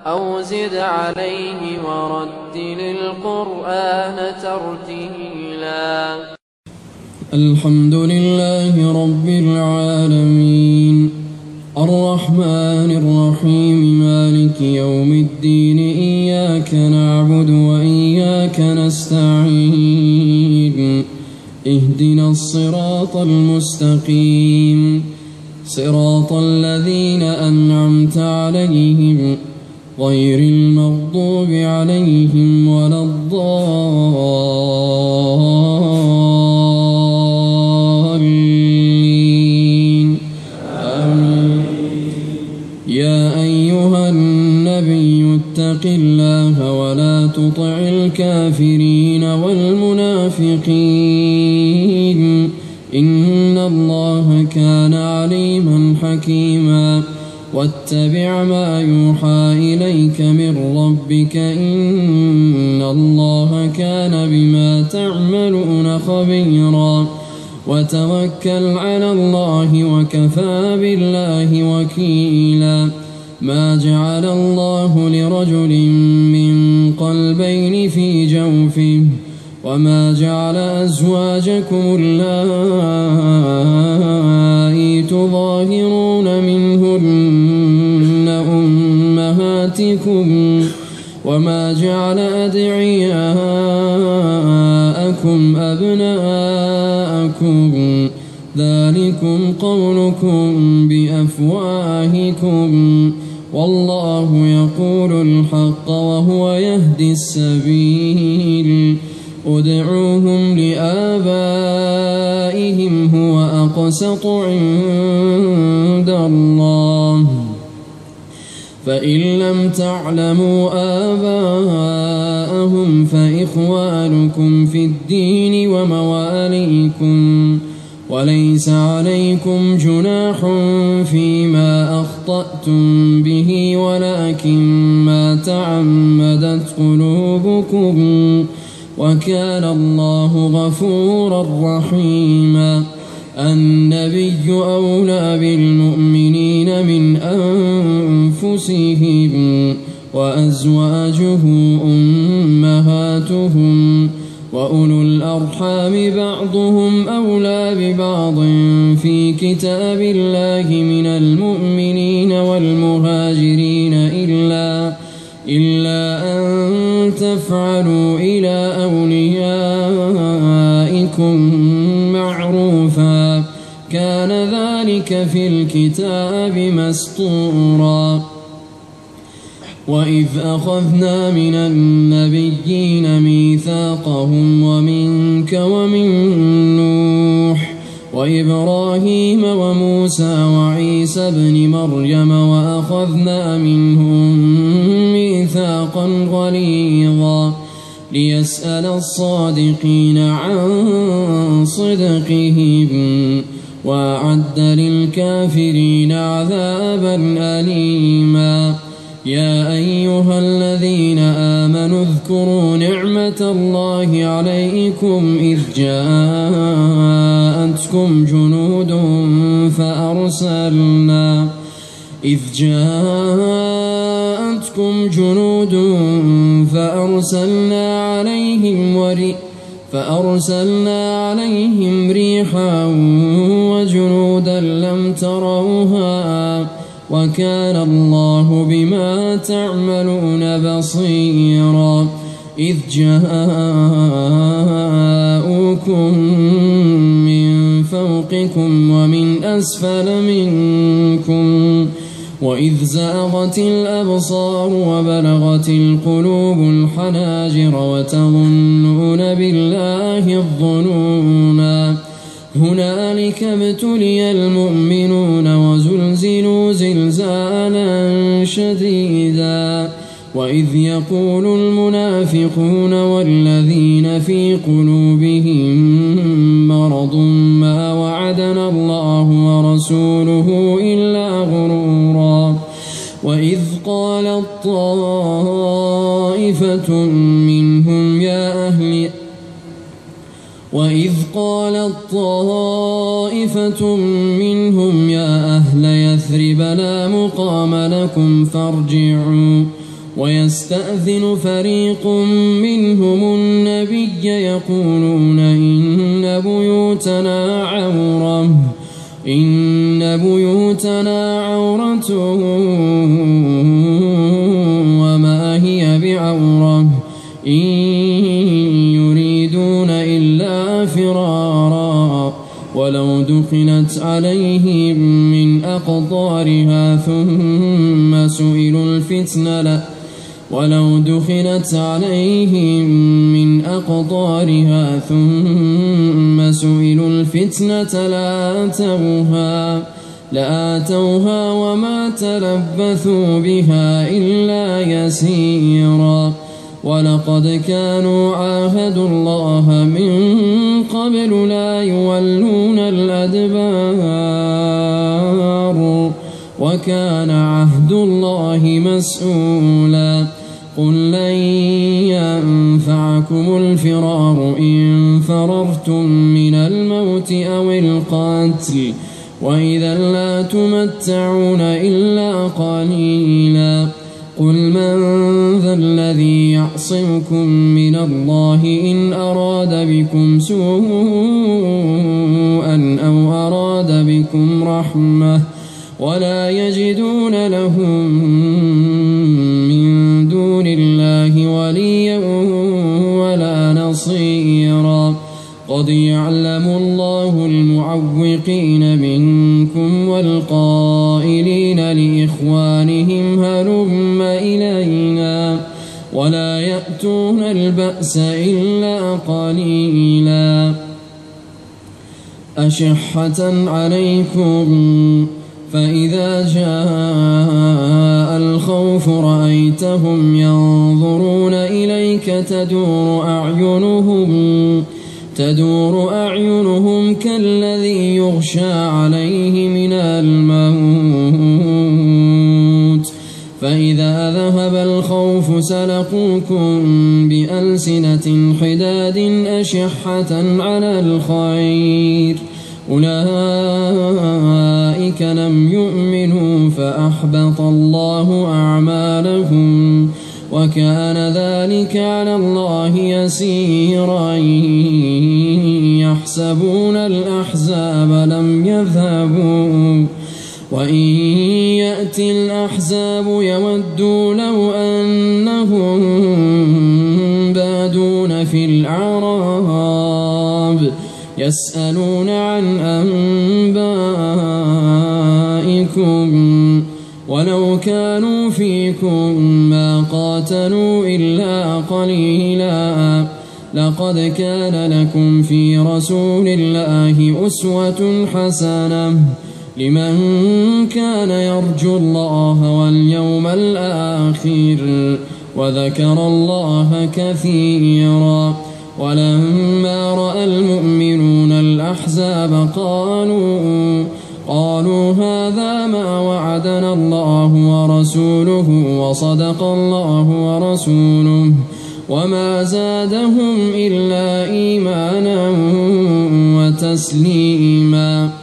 أو زد عليه ورتل القرآن ترتيلا. الحمد لله رب العالمين الرحمن الرحيم مالك يوم الدين إياك نعبد وإياك نستعين اهدنا الصراط المستقيم صراط الذين أنعمت عليهم غير المغضوب عليهم ولا الضالين آمين. يا أيها النبي اتق الله ولا تطع الكافرين والمنافقين إن الله كان عليما حكيما. واتبع ما يوحى إليك من ربك إن الله كان بما تعملون خبيرا. وتوكل على الله وكفى بالله وكيلا. ما جعل الله لرجل من قلبين في جوفه وما جعل أزواجكم اللائي تظاهرون منهن أمهاتكم وما جعل أدعياءكم أبناءكم ذلكم قولكم بأفواهكم والله يقول الحق وهو يهدي السبيل. ادعوهم لآبائهم هو أقسط عند الله فإن لم تعلموا آباءهم فإخوانكم في الدين ومواليكم وليس عليكم جناح فيما أخطأتم به ولكن ما تعمدت قلوبكم وكان الله غفورا رحيما. النبي أولى بالمؤمنين من أنفسهم وأزواجه أمهاتهم وأولو الأرحام بعضهم أولى ببعض في كتاب الله من المؤمنين والمهاجرين إلا أن تفعلوا إلى أوليائكم معروفا كان ذلك في الكتاب مسطورا. وإذ أخذنا من النبيين ميثاقهم ومنك ومن نوح وإبراهيم وموسى وعيسى ابن مريم وأخذنا منهم ميثاقا غليظا ليسأل الصادقين عن صدقهم وأعد للكافرين عذابا أليما. يا أيها الذين آمنوا اذكروا نعمة الله عليكم إذ جاءتكم جنود فأرسلنا عليهم ريحا وجنودا لم تروها وكان الله بما تعملون بصيرا. إذ جاءوكم من فوقكم ومن أسفل منكم وإذ زاغت الأبصار وبلغت القلوب الحناجر وتظنون بالله الظنونا. هنالك ابتلي المؤمنون وزلزلوا زلزالا شديدا. وإذ يقول المنافقون والذين في قلوبهم مرض ما وعدنا الله ورسوله إلا غرورا. وإذ قالت طائفة منهم يا أهل يثرب لا مقام لكم ويستأذن فريق منهم النبي يقولون إن بيوتنا عورة وما هي بعورة إن يريدون إلا فرارا ولو دخلت عليهم من أقطارها ثم سئلوا الفتنة لآتوها وما تلبثوا بها إلا يسيرا ولقد كانوا عاهدوا الله من قبل لا يولون الأدبار وكان عهد الله مسؤولا قل لن ينفعكم الفرار إن فررتم من الموت أو القتل وإذا لا تمتعون إلا قليلا قل من ذا الذي يعصمكم من الله إن أراد بكم سوءا أو أراد بكم رحمة ولا يجدون لهم من دون الله وليا ولا نصيرا قد يعلم الله المعوقين منكم والقائلين لإخوانهم هلم إلينا ولا يأتون البأس إلا قليلا أشحة عليكم فإذا جاء الخوف رأيتهم ينظرون إليك تدور أعينهم كالذي يغشى عليه من الموت فإذا ذهب الخوف سلقوكم بألسنة حداد أشحة على الخير أولئك لم يؤمنوا فأحبط الله أعمالهم وكان ذلك على الله يسيرا يحسبون الأحزاب لم يذهبوا وإن يأتي الأحزاب يودوا لو أنهم بادون في الأعراب يسألون عن أنبائكم ولو كانوا فيكم ما قاتلوا إلا قليلا لقد كان لكم في رسول الله أسوة حسنة لمن كان يرجو الله واليوم الآخر وذكر الله كثيرا ولما رأى المؤمنون الأحزاب قالوا هذا ما وعدنا الله ورسوله وصدق الله ورسوله وما زادهم إلا إيمانا وتسليما